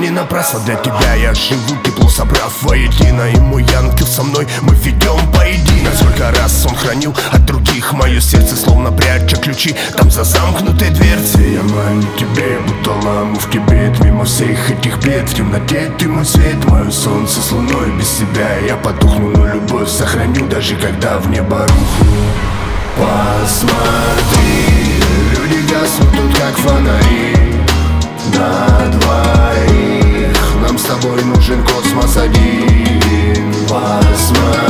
не напрасно для тебя я живу, тепло собрав воедино. И мой ангел со мной, мы ведем поединок. Сколько раз он хранил от других мое сердце, словно пряча ключи там за замкнутой дверцей. Я маню тебе, будто ламу в кибет. Мимо всех этих бед, в темноте ты мой свет, мое солнце с луной. Без себя я потухну, но любовь сохраню, даже когда в небо рухну. Посмотри, люди гаснут тут как фонари на двоих. Нам с тобой нужен космос один. Посмотри,